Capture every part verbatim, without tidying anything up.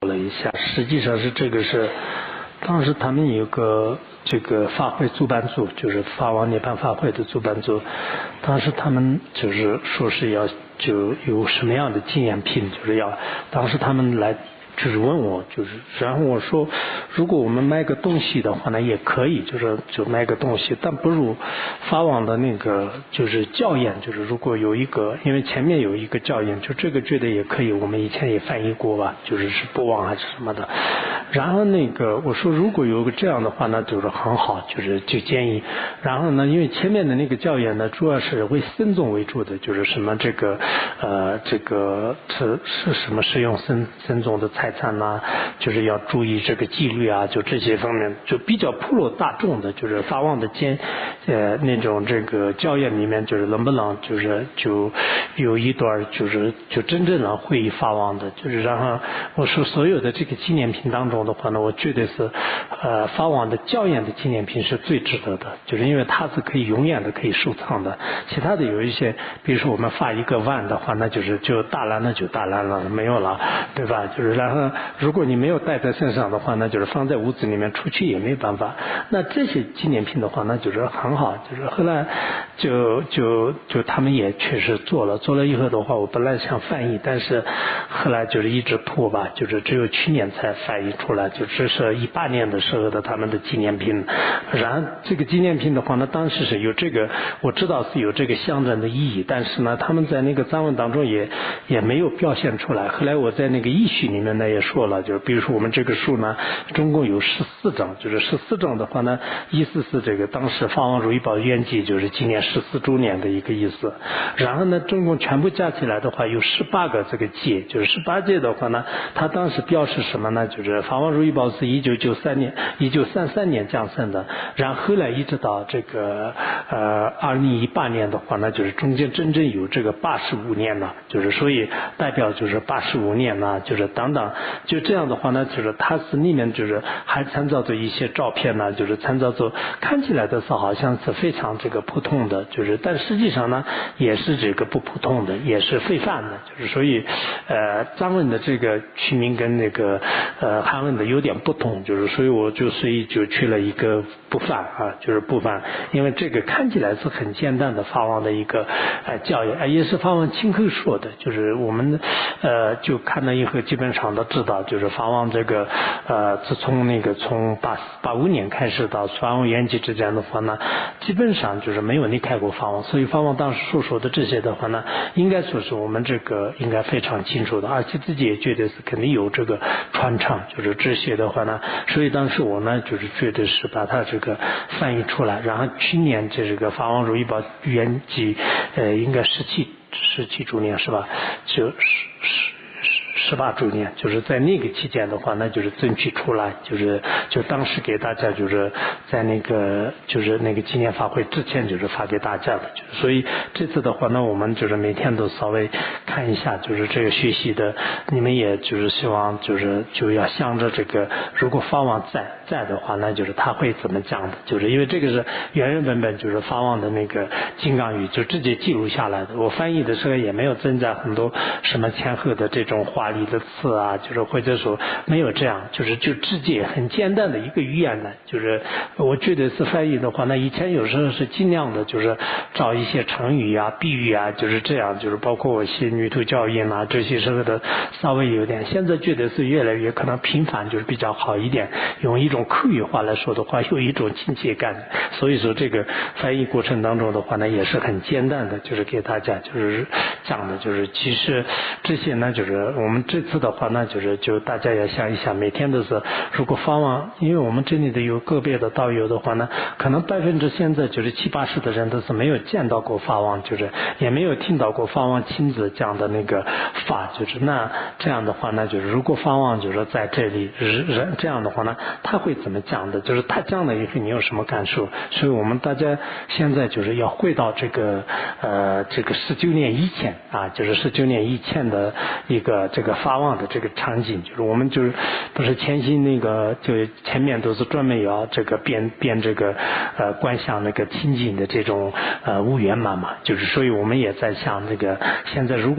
了一下，实际上是这个是当时他们有个这个法会主办组，就是法王涅槃法会的主办组，当时他们就是说是要就有什么样的纪念品，就是要当时他们来就是问我，就是然后我说如果我们卖个东西的话呢也可以，就是就卖个东西，但不如法网的那个就是教研，就是如果有一个，因为前面有一个教研，就这个觉得也可以，我们以前也翻译过吧，就是是不忘还是什么的。然后那个我说如果有个这样的话呢就是很好，就是就建议。然后呢因为前面的那个教研呢主要是为僧众为主的，就是什么这个呃这个是是什么使用僧僧众的财产呐、啊，就是要注意这个纪律啊，就这些方面就比较普罗大众的，就是法王的监呃那种这个教研里面，就是能不能就是就有一段就是就真正的会议法王的，就是然后我说所有的这个纪念品当中的话呢，我觉得是呃法王的教研的纪念品是最值得的，就是因为它是可以永远的可以收藏的，其他的有一些比如说我们发一个碗的话，那就是就大蓝了就大蓝了没有了，对吧？就是然后如果你没有带在身上的话，那就是放在屋子里面出去也没办法。那这些纪念品的话那就是很好，就是后来就就就他们也确实做了，做了以后的话我本来想翻译，但是后来就是一直拖吧，就是只有去年才翻译出来，就这是一八年的时候的他们的纪念品。然后这个纪念品的话呢当时是有这个我知道是有这个象征的意义，但是呢他们在那个藏文当中也也没有表现出来。后来我在那个译序里面呢也说了，就是比如说我们这个书呢总共有十四章，就是十四章的话呢意思是这个当时法王如意宝圆寂就是今年十四周年的一个意思。然后呢总共全部加起来的话有十八个这个节，就是十八节的话呢他当时表示什么呢，就是法王如意宝是一九九三年一九三三年降生的，然后后来一直到这个呃二零一八年的话呢就是中间真正有这个八十五年了，就是所以代表就是八十五年呢就是等等，就这样的话呢就是它是里面就是还参照着一些照片呢，就是参照着看起来的是好像是非常这个普通的，就是但实际上呢也是这个不普通的，也是非凡的，就是所以呃藏文的这个取名跟那个呃韩文的有点不同，就是所以我就所以就去了一个不凡啊，就是不凡，因为这个看起来是很简单的法王的一个呃教育，也是法王亲口说的，就是我们呃就看了以后基本上都知道，就是法王这个呃自从那个从八八五年开始到法王圆寂之间的话呢，基本上就是没有离开过法王，所以法王当时所说的这些的话呢，应该说是我们这个应该非常清楚的，而且自己也觉得是肯定有这个传承，就是这些的话呢，所以当时我呢就是觉得是把它这个翻译出来，然后去年这个法王如意宝圆寂呃应该十七十七周年是吧？就十十十八周年，就是在那个期间的话，那就是争取出来，就是就当时给大家就是在那个就是那个纪念法会之前就是发给大家的，就是所以这次的话呢，我们就是每天都稍微看一下，就是这个学习的，你们也就是希望就是就要想着这个，如果法王在在的话，那就是他会怎么讲的，就是因为这个是原原本本就是法王的那个金刚语，就直接记录下来的。我翻译的时候也没有增加很多什么前后的这种华丽的词啊，就是或者说没有这样，就是就直接很简单的一个语言呢，就是我觉得是翻译的话，那以前有时候是尽量的就是找一些成语啊、比喻啊，就是这样，就是包括我写女图教音啊这些时候的稍微有点，现在觉得是越来越可能频繁，就是比较好一点，用一种口语化来说的话，有一种亲切感。所以说这个翻译过程当中的话呢，也是很简单的，就是给大家就是讲的，就是其实这些呢，就是我们这次的话呢，就是就大家也想一想，每天都是如果法王，因为我们这里的有个别的道友的话呢，可能百分之现在就是七八十的人都是没有见到过法王，就是也没有听到过法王亲自讲的那个法，就是那这样的话呢，就是如果法王就是在这里人这样的话呢，他会怎么讲的？就是他讲了以后你有什么感受？所以我们大家现在就是要回到这个呃这个十九年以前啊，就是十九年以前的一个这个法王的这个场景，就是我们就是不是前期那个就前面都是专门要这个编编这个呃观想那个情景的这种呃无缘嘛嘛，就是所以我们也在想这个现在如果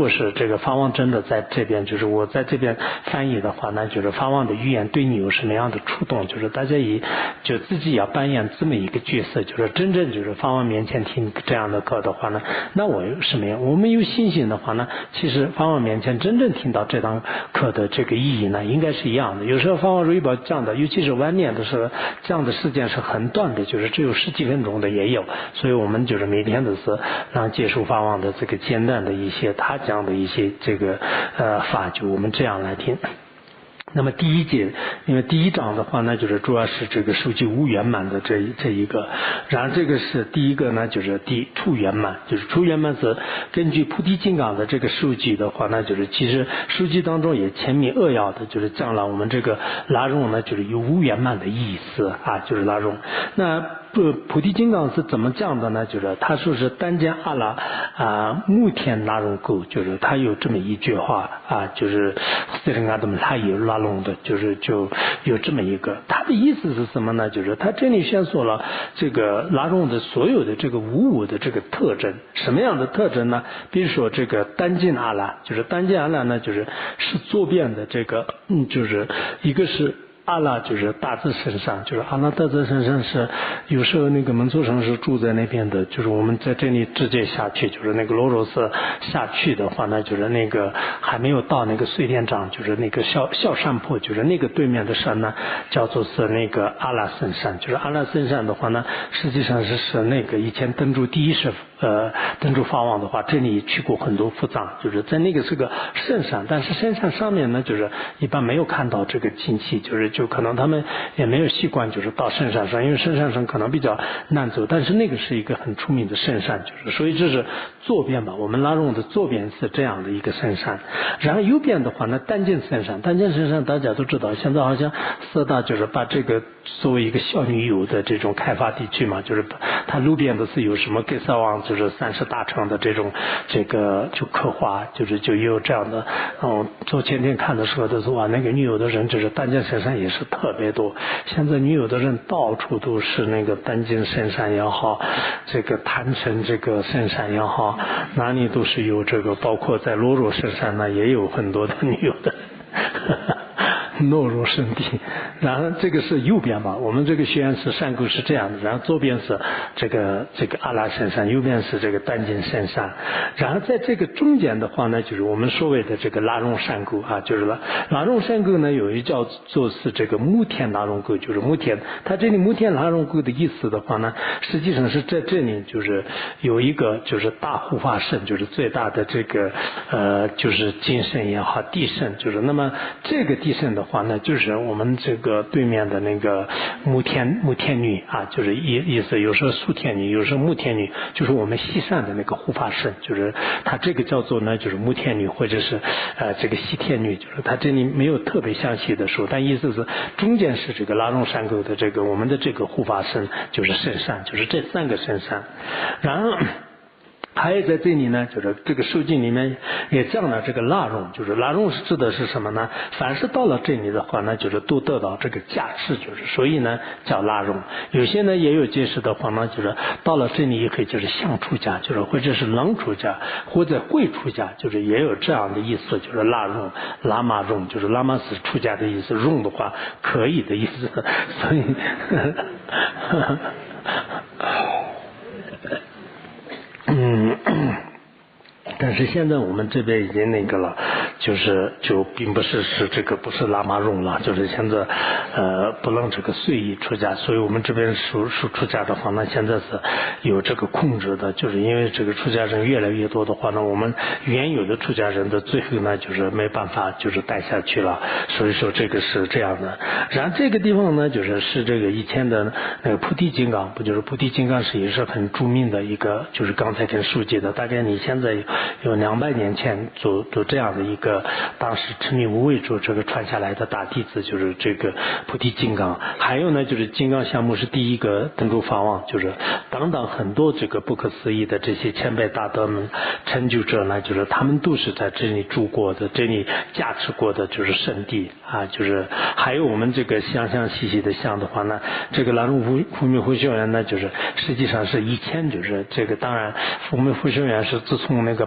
果是这个法王真的在这边，就是我在这边翻译的话，那就是法王的语言对你有什么样的触动，就是大家以就自己要扮演这么一个角色，就是真正就是法王面前听这样的课的话呢，那我有什么样？我们有信心的话呢，其实法王面前真正听到这堂课的这个意义呢，应该是一样的。有时候法王如果讲的，尤其是晚年的时候，这样的时间是很短的，就是只有十几分钟的也有，所以我们就是每天都是让接受法王的这个简单的一些他讲的一些这个呃法，就我们这样来听。那么第一节，因为第一章的话呢，就是主要是这个数据无圆满的这这一个，然后这个是第一个呢，就是第初圆满，就是初圆满是根据菩提金刚的这个数据的话呢，就是其实数据当中也前面扼要的就是讲了我们这个拉荣呢，就是有无圆满的意思啊，就是拉荣。那不菩提金刚是怎么讲的呢？就是他说是单见阿拉啊木天拉荣够，就是他有这么一句话啊，就是斯里阿德姆他有拉荣的，就是就有这么一个，他的意思是什么呢？就是他这里先说了这个拉荣的所有的这个无我的这个特征，什么样的特征呢？比如说这个单见阿拉，就是单见阿拉呢，就是是坐遍的这个，嗯，就是一个是。阿拉就是大自身上，就是阿拉大自身上是有时候那个门徒城是住在那边的，就是我们在这里直接下去，就是那个罗罗斯下去的话呢，就是那个还没有到那个水电站，就是那个小小山坡，就是那个对面的山呢，叫做是那个阿拉森山，就是阿拉森山的话呢，实际上是是那个以前登珠第一世呃登珠法王的话，这里去过很多佛藏，就是在那个是个圣山，但是圣山上面呢，就是一般没有看到这个禁器，就是就可能他们也没有习惯，就是到圣山上，因为圣山上可能比较难走，但是那个是一个很出名的圣山，就是所以这是左边吧，我们拉荣的左边是这样的一个圣山，然后右边的话呢，单见圣山，单见圣山大家都知道，现在好像四大就是把这个作为一个小女友的这种开发地区嘛，就是它路边的是有什么给萨王就是三十大城的这种这个就刻画，就是就有这样的，嗯，昨前天看的时候都是哇，那个女友的人就是单见圣山也是特别多，现在女友的人到处都是那个单见圣山也好，这个坛城这个圣山也好，哪里都是有这个，包括在罗罗圣山呢也有很多的女友的。懦弱圣地，然后这个是右边吧，我们这个学院是山谷是这样的，然后左边是这个这个阿拉圣山，右边是这个丹津圣山，然后在这个中间的话呢，就是我们所谓的这个拉荣山谷啊，就是拉拉荣山谷呢有一叫做是这个木天拉荣谷，就是木天，它这里木天拉荣谷的意思的话呢，实际上是在这里就是有一个就是大护法神，就是最大的这个呃就是金神也好，地神，就是那么这个地神的话呢，就是我们这个对面的那个木天木天女啊，就是意意思有时候素天女，有时候木天女，就是我们西山的那个护法神，就是它这个叫做呢就是木天女或者是呃这个西天女，就是它这里没有特别详细的说，但意思是中间是这个拉荣山沟的这个我们的这个护法神就是圣山，就是这三个圣山，然后。还有在这里呢，就是这个书经里面也讲了这个拉荣，就是拉荣是指的是什么呢？凡是到了这里的话呢，就是都得到这个加持，就是所以呢叫拉荣。有些呢也有解释的话呢，就是到了这里也可以就是相出家，就是或者是能出家，或者会出家，就是也有这样的意思，就是拉荣、拉玛荣，就是拉玛是出家的意思，荣的话可以的意思，所以。嗯，但是现在我们这边已经那个了，就是就并不是是这个不是拉玛荣了，就是现在呃不能这个随意出家，所以我们这边属属出家的话呢，现在是有这个控制的，就是因为这个出家人越来越多的话呢，我们原有的出家人的最后呢就是没办法就是带下去了，所以说这个是这样的。然后这个地方呢就是是这个以前的那个菩提金刚，不就是菩提金刚是也是很著名的一个，就是刚才跟书记的，大概你现在有两百年前做做这样的一个，当时沉迷无畏做这个传下来的大弟子，就是这个菩提金刚。还有呢，就是金刚项目是第一个登珠法王，就是等等很多这个不可思议的这些前辈大德们成就者呢，就是他们都是在这里住过的，这里加持过的，就是圣地啊，就是还有我们这个详详细细的想的话呢，这个兰如福明护学院呢，就是实际上是以前就是这个，当然福明护学院是自从那个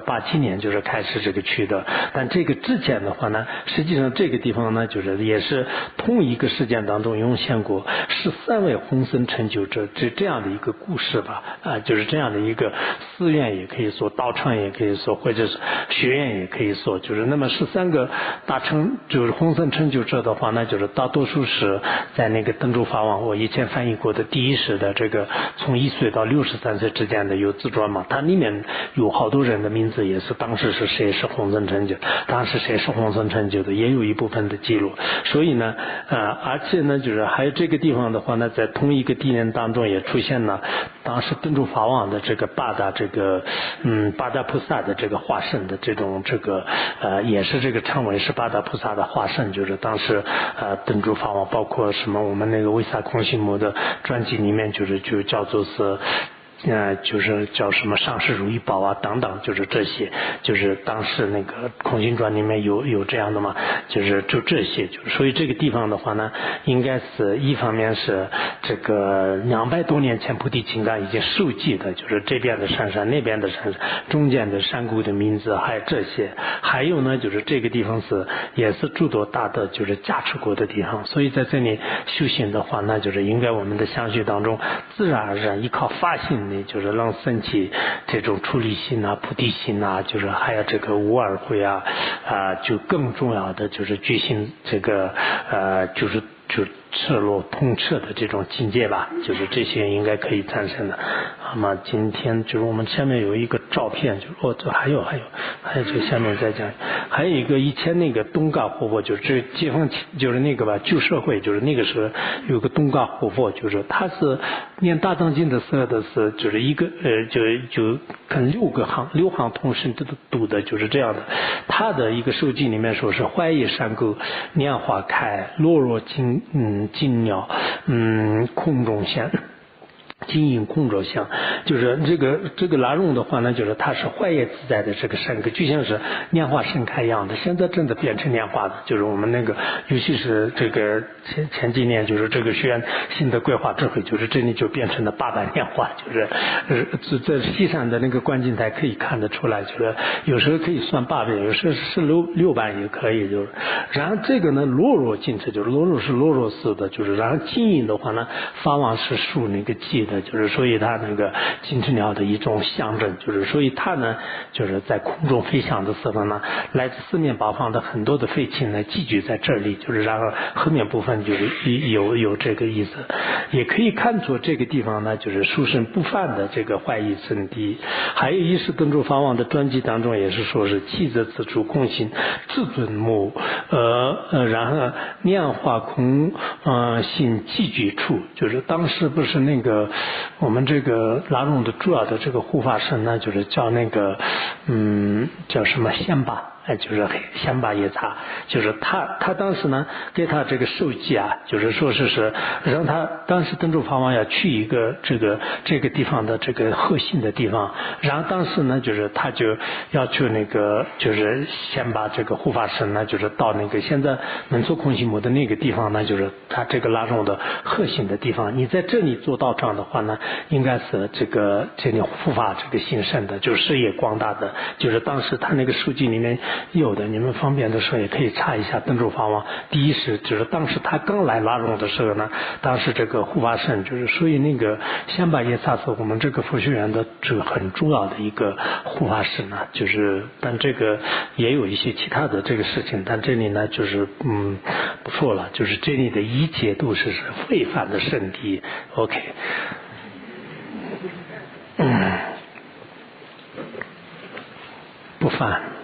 八七年就是开始这个取得，但这个之前的话呢，实际上这个地方呢，就是也是同一个事件当中涌现过十三位红僧成就者这这样的一个故事吧，啊，就是这样的一个寺院也可以说，道场也可以说，或者是学院也可以说，就是那么十三个大成就是红僧成就者的话呢，就是大多数是在那个登州法王，我以前翻译过的第一世的这个从一岁到六十三岁之间的有自传嘛，它里面有好多人的名字也是当时是谁是红僧成就，当时谁是红僧成就的，也有一部分的记录。所以呢，呃，而且呢，就是还有这个地方的话呢，在同一个地点当中也出现了当时登州法王的这个八大这个嗯八大菩萨的这个化身的这种这个呃也是这个称为是八大菩萨的化身，就是当时呃登州法王包括什么我们那个维萨空心母的专辑里面就是就叫做是。呃，就是叫什么上师如意宝啊等等，就是这些，就是当时那个空心传里面有有这样的嘛，就是就这些，就是所以这个地方的话呢，应该是一方面是这个两百多年前菩提金刚已经受记的，就是这边的山山那边的山山中间的山谷的名字，还有这些，还有呢就是这个地方是也是诸多大的就是加持过的地方，所以在这里修行的话，那就是应该我们的相续当中自然而然依靠发心。就是让升起这种出离心啊、菩提心啊，就是还有这个无二慧啊，啊、呃，就更重要的就是觉醒这个呃，就是就彻落通彻的这种境界吧，就是这些应该可以产生的。那么今天就是我们下面有一个照片，就是哦，这还有还有还有这个下面再讲，还有一个以前那个东嘎活佛，就是这解放就是那个吧旧社会，就是那个时候有个东嘎活佛，就是他是念大藏经的时候的是就是一个呃就就跟六个行六行同时都读的就是这样的。他的一个手记里面说是怀野山沟莲花开，落若金嗯金鸟嗯空中现。金银空着相，就是这个这个拉绒的话呢，就是它是怀野自在的这个山沟，就像是莲花盛开一样的。现在真的变成莲花的，就是我们那个，尤其是这个前前几年，就是这个学院新的规划智慧，就是这里就变成了八瓣莲花，就是呃在西山的那个观景台可以看得出来，就是有时候可以算八瓣，有时候是六六瓣也可以，就是。然后这个呢，落若金色，就是落若是落若似的，就是然后金银的话呢，法王是属那个鸡的。就是所以它那个金翅鸟的一种象征，就是所以它呢就是在空中飞翔的时候呢，来自四面八方的很多的飞禽呢集聚在这里，就是然后后面部分就是有有这个意思，也可以看出这个地方呢就是殊胜不凡的这个怀疑圣地。还有一是登州法王的专辑当中也是说是气则此处空心至尊目，呃呃然后莲花空呃心寄居处，就是当时不是那个。我们这个拉拢的主要的这个护法神呢，就是叫那个嗯叫什么仙巴。哎，就是仙巴耶叉，就是他他当时呢给他这个授记啊，就是说是是让他当时登州法王要去一个这个这个地方的这个核心的地方，然后当时呢就是他就要去那个就是先把这个护法神呢就是到那个现在门措空心母的那个地方呢，就是他这个拉拢的核心的地方，你在这里做道场的话呢，应该是这个这里护法这个兴盛的，就是事业广大的，就是当时他那个书记里面。有的，你们方便的时候也可以查一下登州法王。第一是就是当时他刚来拉拢的时候呢，当时这个护法神就是所以那个仙巴耶萨是我们这个佛学院的这个很重要的一个护法神呢，就是但这个也有一些其他的这个事情，但这里呢就是嗯不错了，就是这里的一切都是是非凡的圣地。OK， 嗯，不凡。